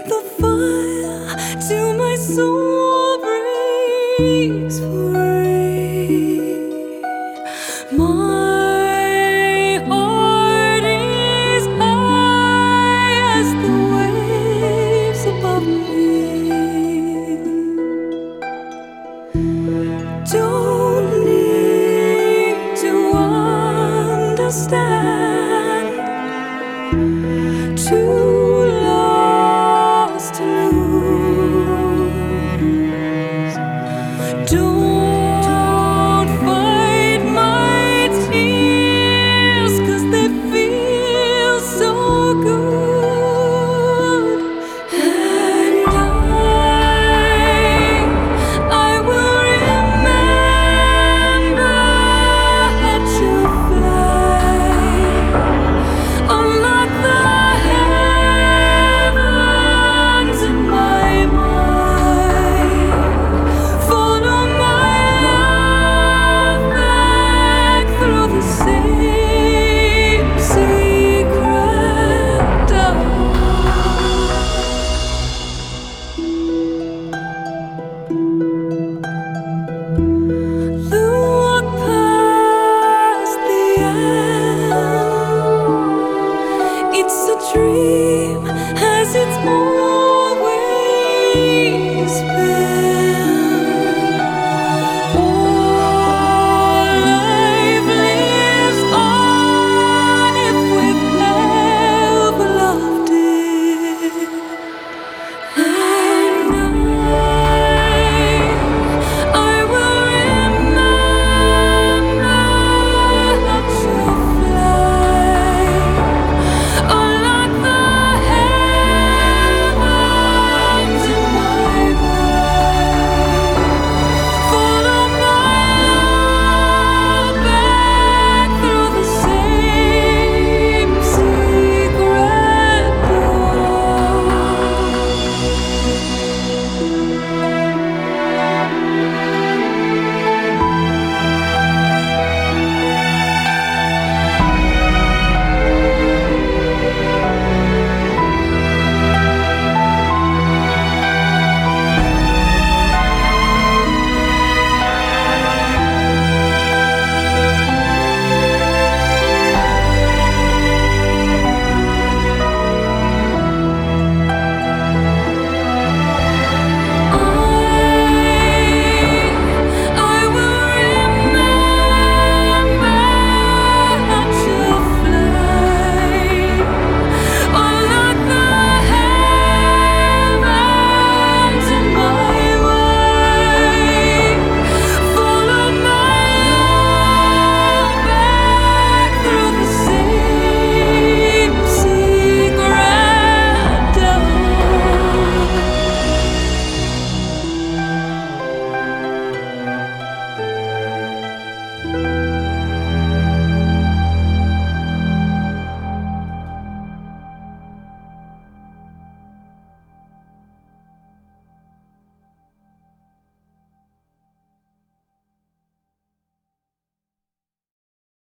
the fire till my soul breaks free. My heart is high as the waves above me. Don't need to understand, too lost to lose. Don't fight my tears, 'cause they feel so good. And I will remember to fly, unlock the heavens in my mind, follow my love back through the same secret door. Look past the end. It's a dream, as it's always been.